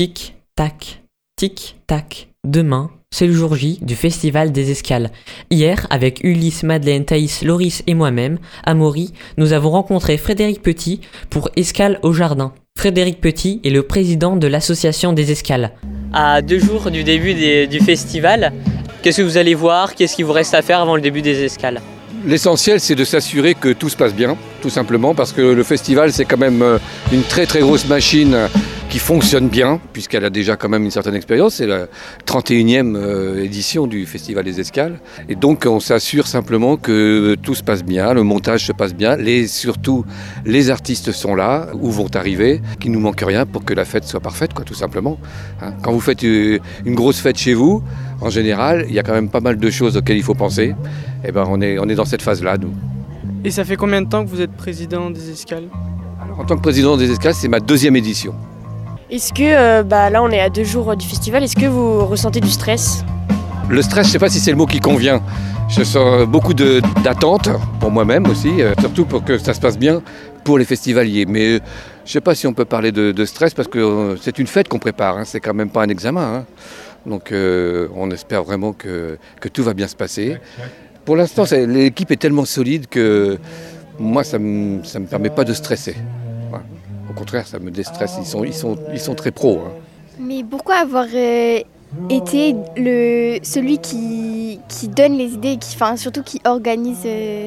Tic, tac, tic, tac. Demain, c'est le jour J du Festival des Escales. Hier, avec Ulysse, Madeleine, Thaïs, Loris et moi-même, Amaury, nous avons rencontré Frédéric Petit pour Escales au Jardin. Frédéric Petit est le président de l'association des Escales. À 2 jours du début du festival, qu'est-ce que vous allez voir? Qu'est-ce qu'il vous reste à faire avant le début des Escales? L'essentiel, c'est de s'assurer que tout se passe bien, tout simplement, parce que le festival, c'est quand même une très très grosse machine qui fonctionne bien, puisqu'elle a déjà quand même une certaine expérience. C'est la 31e édition du Festival des Escales. Et donc, on s'assure simplement que tout se passe bien, le montage se passe bien, surtout les artistes sont là, ou vont arriver, qu'il ne nous manque rien pour que la fête soit parfaite, quoi, tout simplement. Quand vous faites une grosse fête chez vous, en général, il y a quand même pas mal de choses auxquelles il faut penser. Et ben, on est dans cette phase-là, nous. Et ça fait combien de temps que vous êtes président des Escales? Alors, en tant que président des Escales, c'est ma 2e édition. Est-ce que, là on est à 2 jours du festival, est-ce que vous ressentez du stress? Le stress, je ne sais pas si c'est le mot qui convient. Je sens beaucoup d'attentes pour moi-même aussi, surtout pour que ça se passe bien pour les festivaliers. Mais je ne sais pas si on peut parler de stress parce que c'est une fête qu'on prépare, c'est quand même pas un examen. Donc on espère vraiment que tout va bien se passer. Pour l'instant, l'équipe est tellement solide que moi, ça me permet pas de stresser. Voilà. Au contraire, ça me déstresse. Ils sont très pros. Mais pourquoi avoir été celui qui donne les idées, surtout qui organise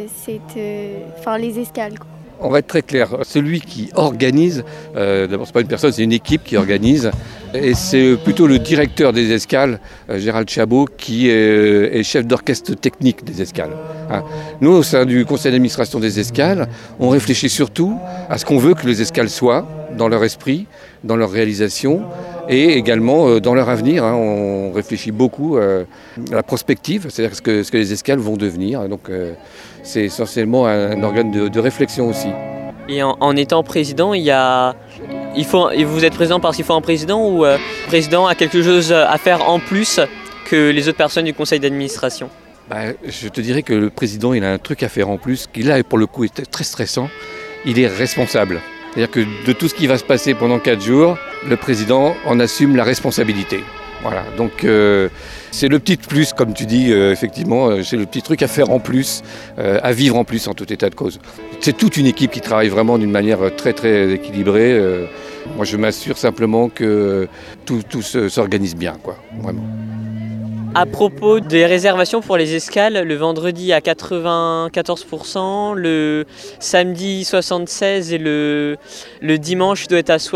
les escales, quoi. On va être très clair. Celui qui organise, d'abord c'est pas une personne, c'est une équipe qui organise. Et c'est plutôt le directeur des Escales, Gérald Chabot, qui est chef d'orchestre technique des Escales. Nous, au sein du conseil d'administration des Escales, on réfléchit surtout à ce qu'on veut que les Escales soient, dans leur esprit, dans leur réalisation, et également dans leur avenir. On réfléchit beaucoup à la prospective, c'est-à-dire ce que les Escales vont devenir. Donc c'est essentiellement un organe de réflexion aussi. Et en étant président, vous êtes président parce qu'il faut un président ou le président a quelque chose à faire en plus que les autres personnes du conseil d'administration? Je te dirais que le président, il a un truc à faire en plus, qui là, pour le coup, est très stressant. Il est responsable. C'est-à-dire que de tout ce qui va se passer pendant 4 jours, le président en assume la responsabilité. Voilà, donc c'est le petit plus, comme tu dis, effectivement, c'est le petit truc à faire en plus, à vivre en plus en tout état de cause. C'est toute une équipe qui travaille vraiment d'une manière très très équilibrée. Moi je m'assure simplement que tout s'organise bien, quoi, vraiment. À propos des réservations pour les escales, le vendredi à 94%, le samedi 76% et le dimanche doit être à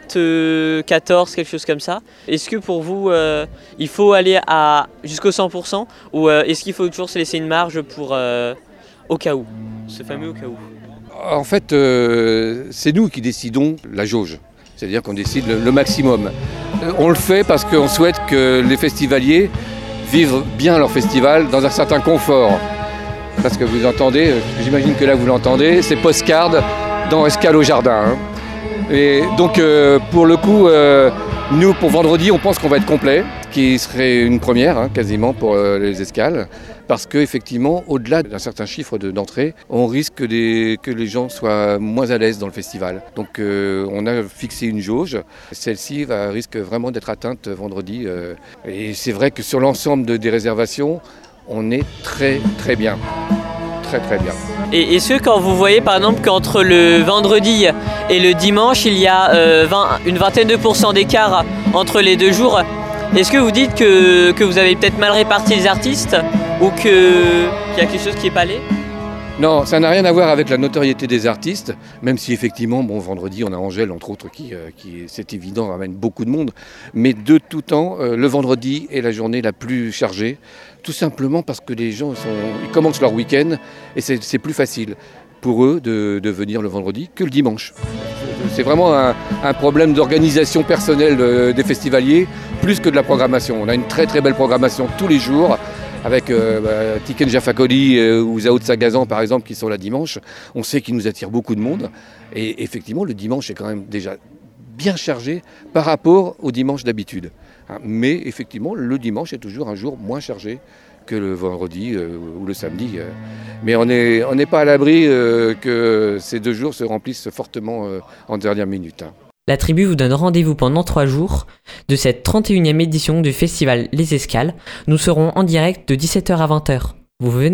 74%, quelque chose comme ça. Est-ce que pour vous, il faut aller jusqu'au 100% ou est-ce qu'il faut toujours se laisser une marge pour au cas où, ce fameux au cas où? En fait, c'est nous qui décidons la jauge, c'est-à-dire qu'on décide le maximum. On le fait parce qu'on souhaite que les festivaliers vivre bien leur festival dans un certain confort. Parce que vous entendez, j'imagine que là vous l'entendez, c'est Postcard dans Escales au Jardin. Et donc pour le coup, nous pour vendredi on pense qu'on va être complet, qui serait une première quasiment pour les Escales. Parce qu'effectivement, au-delà d'un certain chiffre d'entrée, on risque que les gens soient moins à l'aise dans le festival. Donc on a fixé une jauge. Celle-ci risque vraiment d'être atteinte vendredi. Et c'est vrai que sur l'ensemble des réservations, on est très très bien. Très très bien. Et est-ce que quand vous voyez par exemple qu'entre le vendredi et le dimanche, il y a une vingtaine de pourcents d'écart entre les 2 jours, est-ce que vous dites que vous avez peut-être mal réparti les artistes ou qu'il y a quelque chose qui n'est pas allé? Non, ça n'a rien à voir avec la notoriété des artistes, même si effectivement, vendredi, on a Angèle, entre autres, qui c'est évident, ramène beaucoup de monde. Mais de tout temps, le vendredi est la journée la plus chargée, tout simplement parce que les gens ils commencent leur week-end et c'est plus facile pour eux de venir le vendredi que le dimanche. C'est vraiment un problème d'organisation personnelle des festivaliers, plus que de la programmation. On a une très très belle programmation tous les jours, avec Tiken Jafakoli ou Zao de Sagazan par exemple qui sont là dimanche. On sait qu'ils nous attirent beaucoup de monde et effectivement le dimanche est quand même déjà bien chargé par rapport au dimanche d'habitude. Mais effectivement le dimanche est toujours un jour moins chargé que le vendredi ou le samedi. Mais on n'est pas à l'abri que ces 2 jours se remplissent fortement en dernière minute. La tribu vous donne rendez-vous pendant 3 jours de cette 31e édition du festival Les Escales. Nous serons en direct de 17h à 20h. Vous venez ?